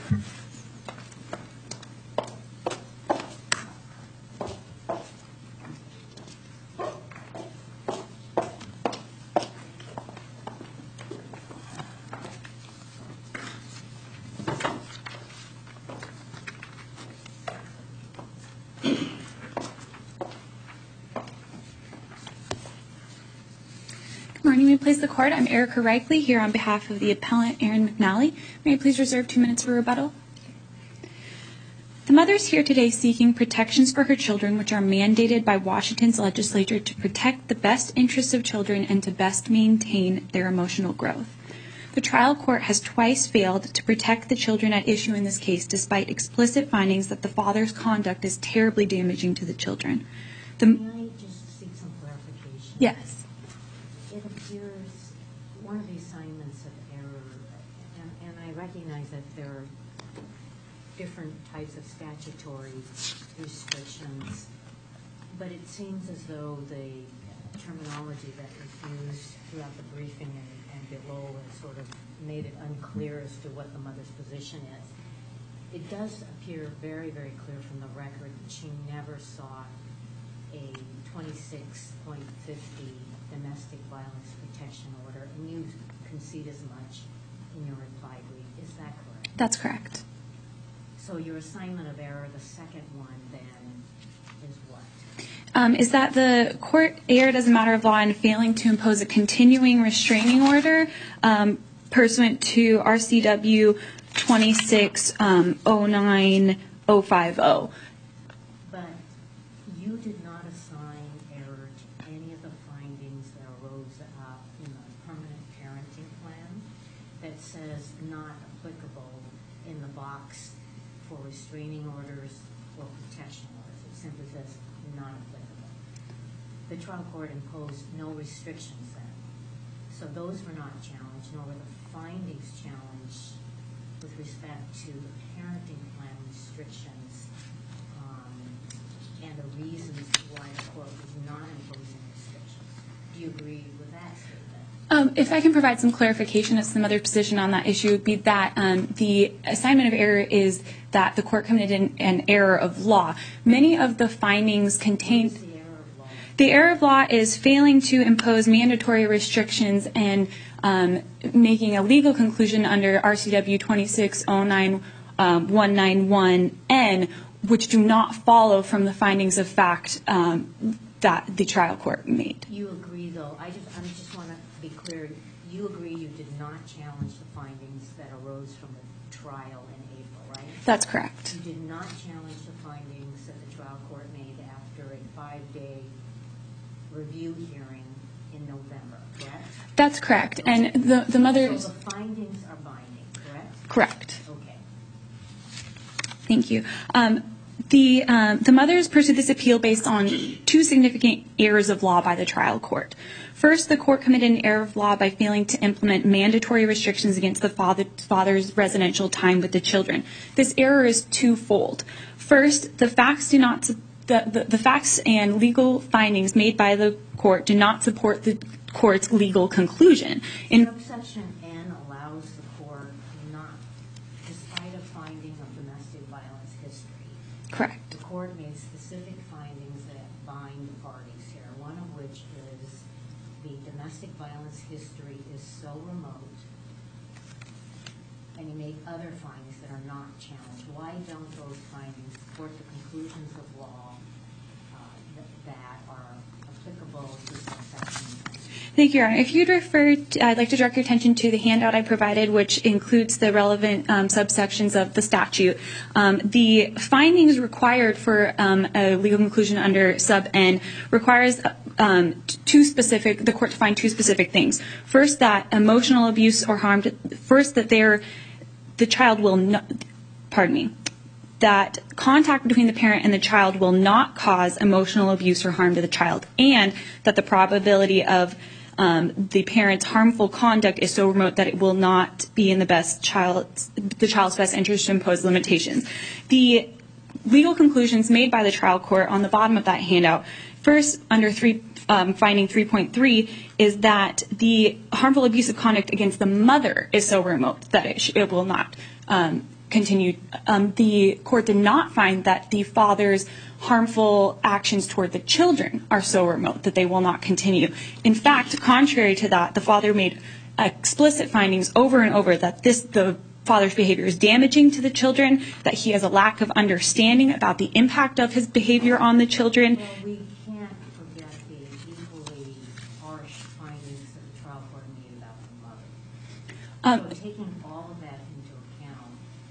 Good morning. May it please the court. I'm Erica Reichley here on behalf of the appellant Aaron McNally. May I please reserve 2 minutes for rebuttal? The mother is here today seeking protections for her children, which are mandated by Washington's legislature to protect the best interests of children and to best maintain their emotional growth. The trial court has twice failed to protect the children at issue in this case, despite explicit findings that the father's conduct is terribly damaging to the children. Can I just seek some clarification? Yes. It appears one of the assignments of error, and I recognize that there are different types of statutory restrictions, but it seems as though the terminology that was used throughout the briefing and below has sort of made it unclear as to what the mother's position is. It does appear very, very clear from the record that she never sought a 26.50 domestic violence protection order, and you concede as much in your reply brief. Is that correct? That's correct. So your assignment of error, the second one, then, is what? Is that the court erred as a matter of law in failing to impose a continuing restraining order pursuant to RCW 2609-050. But you did not assign error to any of the findings that arose up in the permanent parenting plan that says not applicable in the box for restraining orders or protection orders. It simply says not applicable. The trial court imposed no restrictions then. So those were not challenged, nor were the findings challenged with respect to the parenting plan restrictions and the reasons why the court was not imposing restrictions. Do you agree with that statement? If I can provide some clarification as to the mother's position on that issue, would be that the assignment of error is that the court committed an error of law. Many of the findings contained... What is the error of law? The error of law is failing to impose mandatory restrictions and making a legal conclusion under RCW 2609-191N, which do not follow from the findings of fact that the trial court made. You agree, though. I just want to be clear. You agree you did not challenge the findings that arose from the trial in April, right? That's correct. You did not challenge the findings that the trial court made after a 5-day review hearing in November, correct? That's correct. And the mother's... So the findings are binding, correct? Correct. Okay. Thank you. The mothers pursued this appeal based on 2 significant errors of law by the trial court. First, the court committed an error of law by failing to implement mandatory restrictions against the father's residential time with the children. This error is twofold. First, the facts and legal findings made by the court do not support the court's legal conclusion. Subsection N allows the court not, despite a finding of domestic violence history. Correct. The court made specific findings that bind the parties here, one of which is the domestic violence history is so remote, and you made other findings that are not challenged. Why don't those findings support the conclusions of law that are applicable to subsection N? Thank you, Your Honor. If you'd refer, I'd like to direct your attention to the handout I provided, which includes the relevant subsections of the statute. The findings required for a legal conclusion under sub N requires the court to find 2 specific things. First, that emotional abuse or harm. First, that the child will not. That contact between the parent and the child will not cause emotional abuse or harm to the child, and that the probability of the parent's harmful conduct is so remote that it will not be in the child's best interest to impose limitations. The legal conclusions made by the trial court on the bottom of that handout, first under finding 3.3, is that the harmful abusive conduct against the mother is so remote that it will not continue. The court did not find that the father's harmful actions toward the children are so remote that they will not continue. In fact, contrary to that, the father made explicit findings over and over that the father's behavior is damaging to the children, that he has a lack of understanding about the impact of his behavior on the children. Well, we can't forget the equally harsh findings that the trial court made about the mother. So taking all of that into account,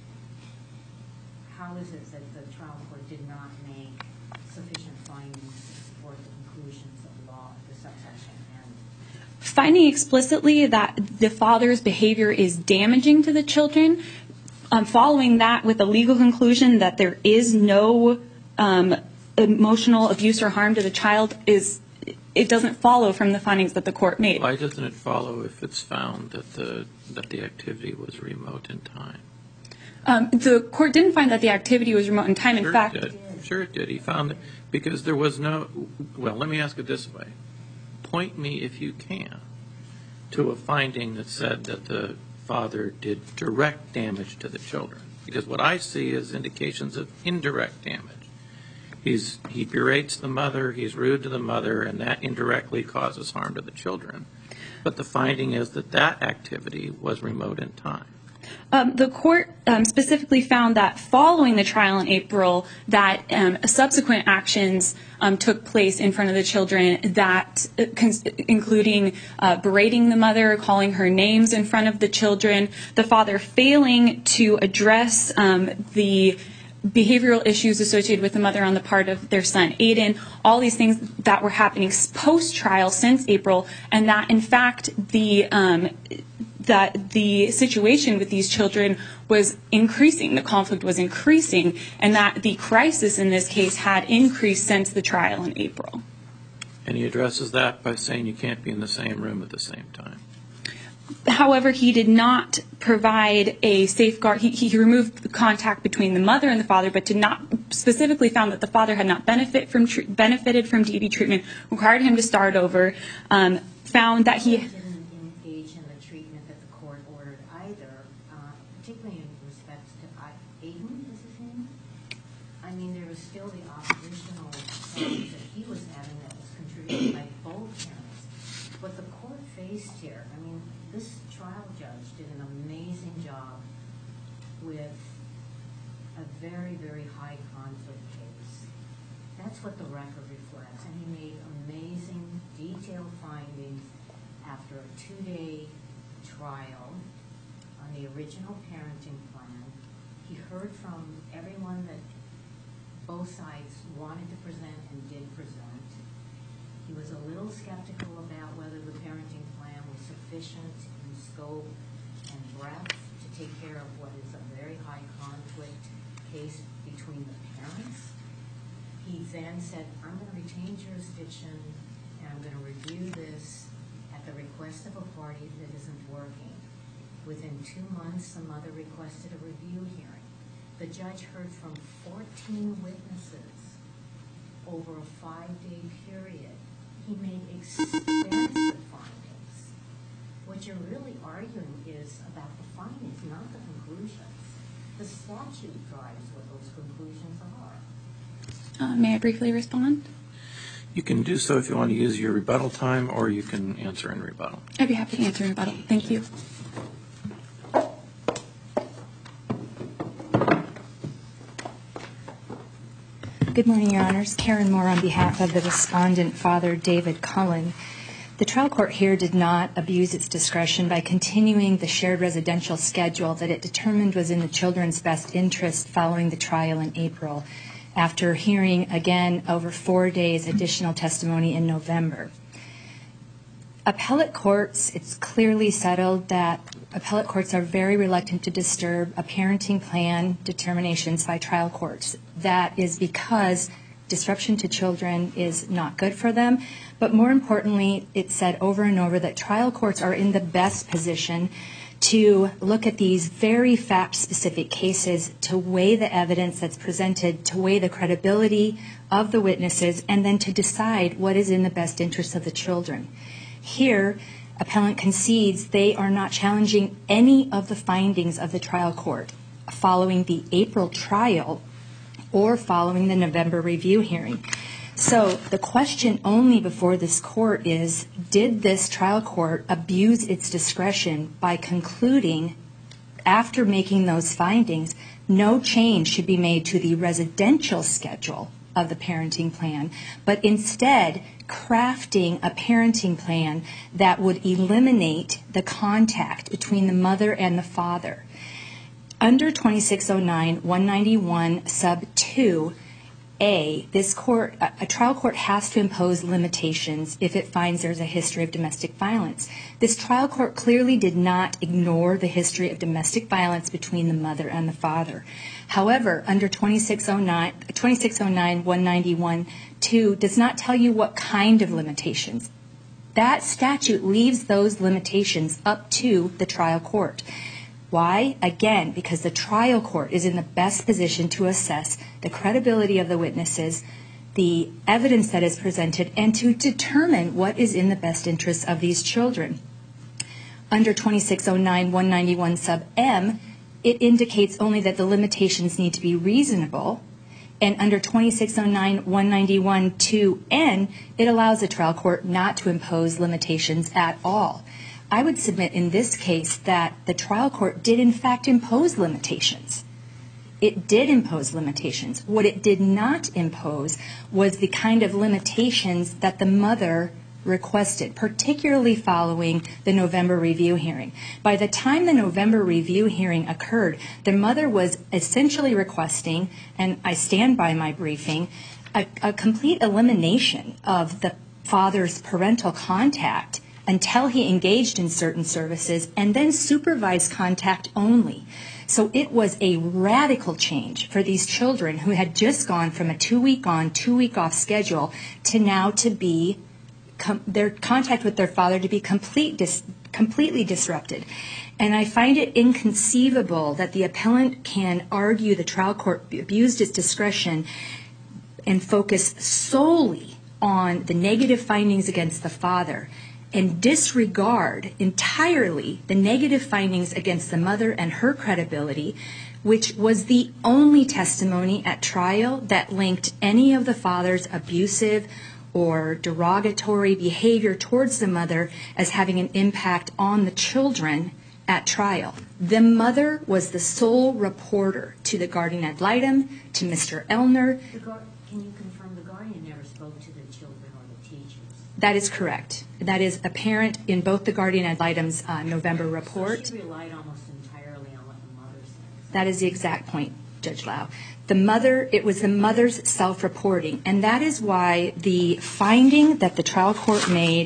how is it that the trial court did not make sufficient findings to support the conclusions of law at the subsection end? Finding explicitly that the father's behavior is damaging to the children, following that with a legal conclusion that there is no emotional abuse or harm to the child, it doesn't follow from the findings that the court made. Why doesn't it follow if it's found that the activity was remote in time? The court didn't find that the activity was remote in time. In fact, Sure it did. He found it because there was no, well, let me ask it this way. Point me, if you can, to a finding that said that the father did direct damage to the children. Because what I see is indications of indirect damage. He berates the mother, he's rude to the mother, and that indirectly causes harm to the children. But the finding is that activity was remote in time. The court specifically found that following the trial in April, that subsequent actions took place in front of the children, that including berating the mother, calling her names in front of the children, the father failing to address the behavioral issues associated with the mother on the part of their son Aiden, all these things that were happening post-trial since April, and that in fact that the situation with these children was increasing, the conflict was increasing, and that the crisis in this case had increased since the trial in April. And he addresses that by saying you can't be in the same room at the same time. However, he did not provide a safeguard. He removed the contact between the mother and the father, but did not specifically found that the father had not benefited from DV treatment, required him to start over, found that he didn't engage in the treatment that the court ordered either, particularly in respect to Aiden, is his name? I mean, there was still the oppositional problems that he was having that was contributed by both parents. What the court faced here, I mean, this trial judge did an amazing job with a very, very high conflict case. That's what the record reflects. And he made amazing, detailed findings after a 2-day trial on the original parenting plan. He heard from everyone that both sides wanted to present and did present. He was a little skeptical about whether the parenting plan was sufficient in scope and breadth to take care of what is a very high conflict case between the parents. He then said, I'm going to retain jurisdiction and I'm going to review this at the request of a party that isn't working. Within 2 months, the mother requested a review hearing. The judge heard from 14 witnesses over a 5-day period. He made extensive findings. What you're really arguing is about the findings, not the conclusions. The statute drives what those conclusions are. May I briefly respond? You can do so if you want to use your rebuttal time, or you can answer in rebuttal. I'd be happy to answer in rebuttal. Thank you. Good morning, Your Honors. Karen Moore on behalf of the respondent, Father David Cullen. The trial court here did not abuse its discretion by continuing the shared residential schedule that it determined was in the children's best interest following the trial in April, after hearing again over 4 days additional testimony in November. Appellate courts, it's clearly settled that appellate courts are very reluctant to disturb a parenting plan determinations by trial courts. That is because disruption to children is not good for them. But more importantly, it's said over and over that trial courts are in the best position to look at these very fact-specific cases, to weigh the evidence that's presented, to weigh the credibility of the witnesses, and then to decide what is in the best interest of the children. Here, appellant concedes they are not challenging any of the findings of the trial court. following the April trial or following the November review hearing. So the question only before this court is, did this trial court abuse its discretion by concluding, after making those findings, no change should be made to the residential schedule of the parenting plan, but instead crafting a parenting plan that would eliminate the contact between the mother and the father. Under 2609-191 sub 2A, a trial court has to impose limitations if it finds there's a history of domestic violence. This trial court clearly did not ignore the history of domestic violence between the mother and the father. However, under 2609-191-2 does not tell you what kind of limitations. That statute leaves those limitations up to the trial court. Why? Again, because the trial court is in the best position to assess the credibility of the witnesses, the evidence that is presented, and to determine what is in the best interest of these children. Under 2609-191 sub M, it indicates only that the limitations need to be reasonable. And under 2609-191-2N, it allows the trial court not to impose limitations at all. I would submit in this case that the trial court did in fact impose limitations. It did impose limitations. What it did not impose was the kind of limitations that the mother requested, particularly following the November review hearing. By the time the November review hearing occurred, the mother was essentially requesting, and I stand by my briefing, a complete elimination of the father's parental contact until he engaged in certain services, and then supervised contact only. So it was a radical change for these children who had just gone from a 2-week on, 2-week off schedule to now to be their contact with their father to be completely disrupted. And I find it inconceivable that the appellant can argue the trial court abused its discretion and focus solely on the negative findings against the father and disregard entirely the negative findings against the mother and her credibility, which was the only testimony at trial that linked any of the father's abusive or derogatory behavior towards the mother as having an impact on the children at trial. The mother was the sole reporter to the guardian ad litem, to Mr. Elner. Can you confirm the guardian never spoke to the children or the teachers? That is correct. That is apparent in both the guardian ad litem's November report. So she relied almost entirely on what the mother said. That is the exact point, Judge Lau. It was the mother's self-reporting, and that is why the finding that the trial court made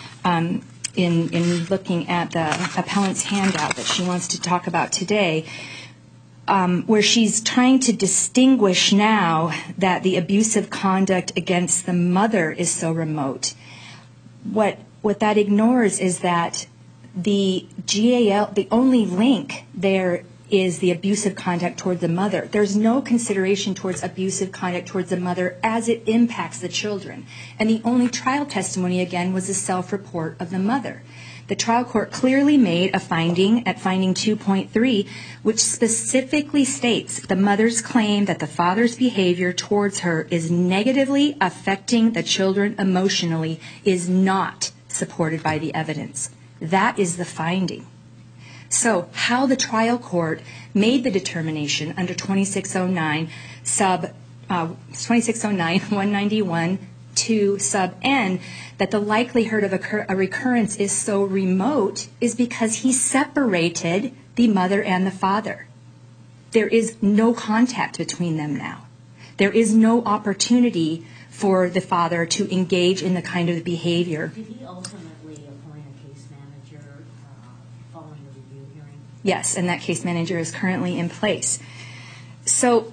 in looking at the appellant's handout that she wants to talk about today, where she's trying to distinguish now that the abusive conduct against the mother is so remote. What that ignores is that the GAL, the only link there is the abusive conduct toward the mother. There's no consideration towards abusive conduct towards the mother as it impacts the children. And the only trial testimony, again, was the self-report of the mother. The trial court clearly made a finding at finding 2.3, which specifically states the mother's claim that the father's behavior towards her is negatively affecting the children emotionally is not supported by the evidence. That is the finding. So how the trial court made the determination under 2609-191 to sub N that the likelihood of a recurrence is so remote is because he separated the mother and the father. There is no contact between them now. There is no opportunity for the father to engage in the kind of behavior. Did he ultimately appoint a case manager following the review hearing? Yes, and that case manager is currently in place. So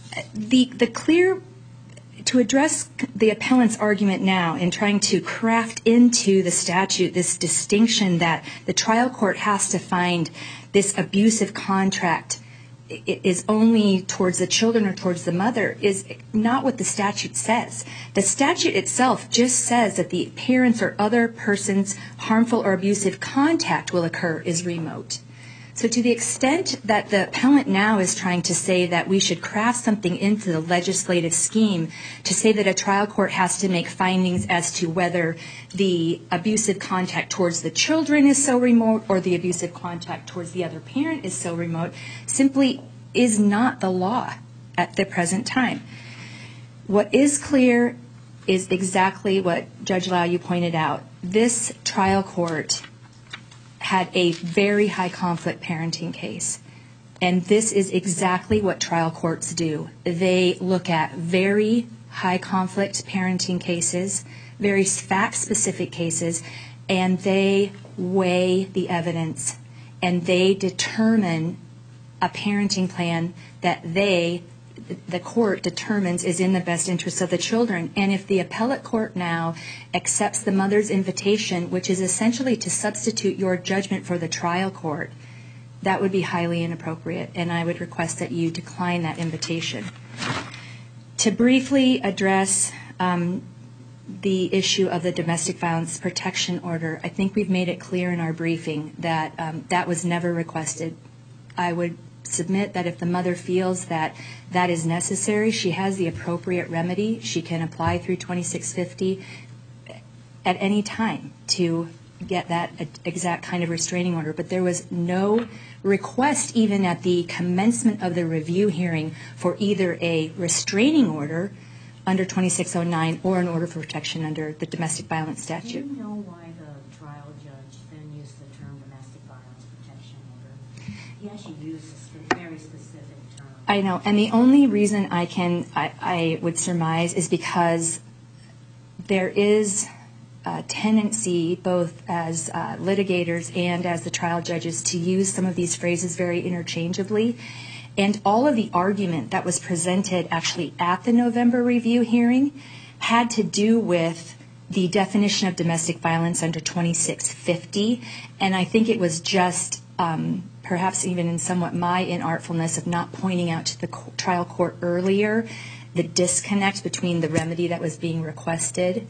to address the appellant's argument now in trying to craft into the statute this distinction that the trial court has to find this abusive contract is only towards the children or towards the mother is not what the statute says. The statute itself just says that the parents or other person's harmful or abusive contact will occur is remote. So to the extent that the appellant now is trying to say that we should craft something into the legislative scheme to say that a trial court has to make findings as to whether the abusive contact towards the children is so remote or the abusive contact towards the other parent is so remote simply is not the law at the present time. What is clear is exactly what Judge Lau, you pointed out. This trial court had a very high conflict parenting case. And this is exactly what trial courts do. They look at very high conflict parenting cases, very fact-specific cases, and they weigh the evidence and they determine a parenting plan that the court determines is in the best interest of the children. And if the appellate court now accepts the mother's invitation, which is essentially to substitute your judgment for the trial court, that would be highly inappropriate, and I would request that you decline that invitation. To briefly address the issue of the domestic violence protection order, I think we've made it clear in our briefing that that was never requested. I would submit that if the mother feels that that is necessary, she has the appropriate remedy. She can apply through 2650 at any time to get that exact kind of restraining order. But there was no request even at the commencement of the review hearing for either a restraining order under 2609 or an order for protection under the domestic violence statute. Do you know why the trial judge then used the term domestic violence protection order? He actually used a very specific term. I know, and the only reason I would surmise is because there is a tendency, both as litigators and as the trial judges, to use some of these phrases very interchangeably. And all of the argument that was presented actually at the November review hearing had to do with the definition of domestic violence under 2650. And I think it was just perhaps even in somewhat my inartfulness of not pointing out to the trial court earlier the disconnect between the remedy that was being requested,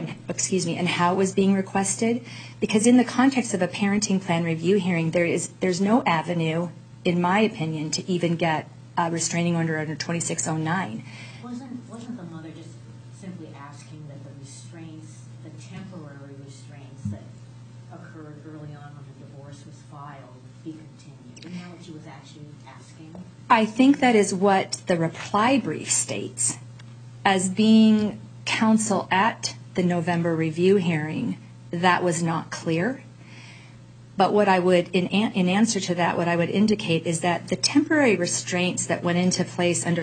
and how it was being requested. Because in the context of a parenting plan review hearing, there's no avenue, in my opinion, to even get a restraining order under 2609. Wasn't the mother just simply asking that the restraints, the temporary restraints that occurred early on when the divorce was filed, be continued? Isn't that what she was actually asking? I think that is what the reply brief states. As being counsel at the November review hearing, that was not clear. But what I would, in answer to that, what I would indicate is that the temporary restraints that went into place under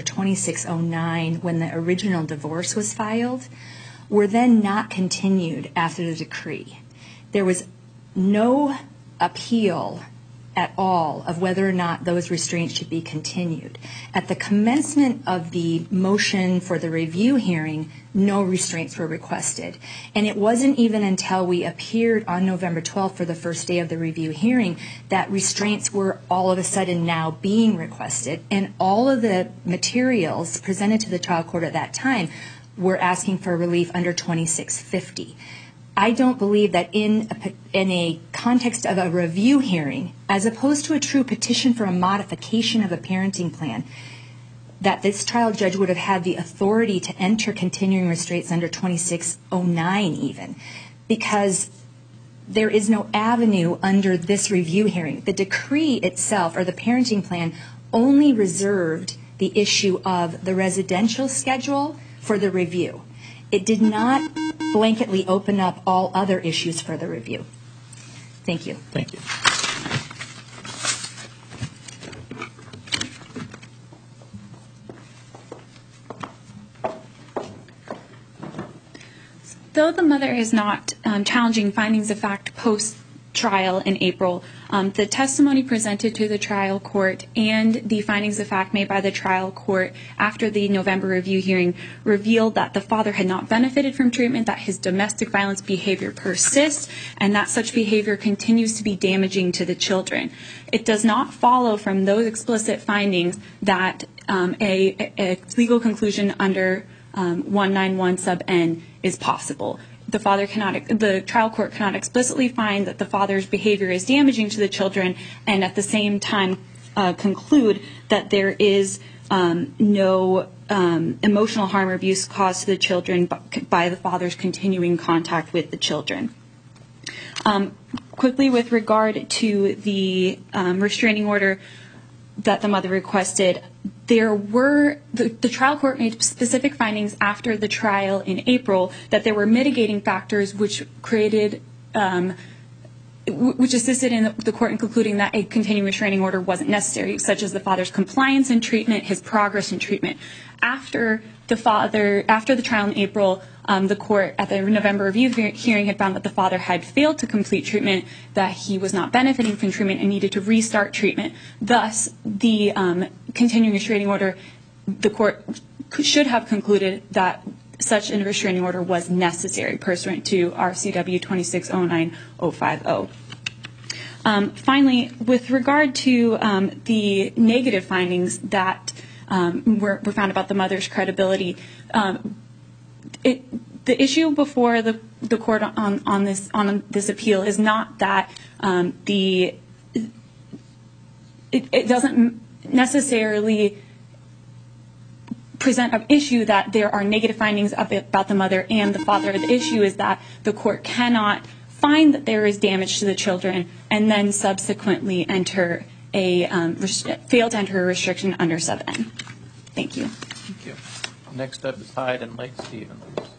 2609 when the original divorce was filed were then not continued after the decree. There was no appeal at all of whether or not those restraints should be continued. At the commencement of the motion for the review hearing, no restraints were requested. And it wasn't even until we appeared on November 12th for the first day of the review hearing that restraints were all of a sudden now being requested. And all of the materials presented to the trial court at that time were asking for relief under 2650. I don't believe that in a context of a review hearing, as opposed to a true petition for a modification of a parenting plan, that this trial judge would have had the authority to enter continuing restraints under 2609 even, because there is no avenue under this review hearing. The decree itself, or the parenting plan, only reserved the issue of the residential schedule for the review. It did not blanketly open up all other issues for the review. Thank you. Thank you. Though the mother is not challenging findings of fact post-trial in April, the testimony presented to the trial court and the findings of fact made by the trial court after the November review hearing revealed that the father had not benefited from treatment, that his domestic violence behavior persists, and that such behavior continues to be damaging to the children. It does not follow from those explicit findings that a legal conclusion under 191 sub N is possible. the trial court cannot explicitly find that the father's behavior is damaging to the children, and at the same time conclude that there is no emotional harm or abuse caused to the children by the father's continuing contact with the children. Quickly, with regard to the restraining order that the mother requested, the trial court made specific findings after the trial in April that there were mitigating factors which created, which assisted in the court in concluding that a continuing restraining order wasn't necessary, such as the father's compliance in treatment, his progress in treatment. After the trial in April, the court at the November review hearing had found that the father had failed to complete treatment, that he was not benefiting from treatment and needed to restart treatment. Thus, the continuing restraining order, the court should have concluded that such a restraining order was necessary pursuant to RCW 2609-050. Finally, with regard to the negative findings that were found about the mother's credibility, the issue before the court on this appeal is not that it doesn't necessarily present an issue that there are negative findings about the mother and the father. The issue is that the court cannot find that there is damage to the children and then subsequently fail to enter a restriction under 7N. Thank you. Thank you. Next up is Hyde and Lake Stevens.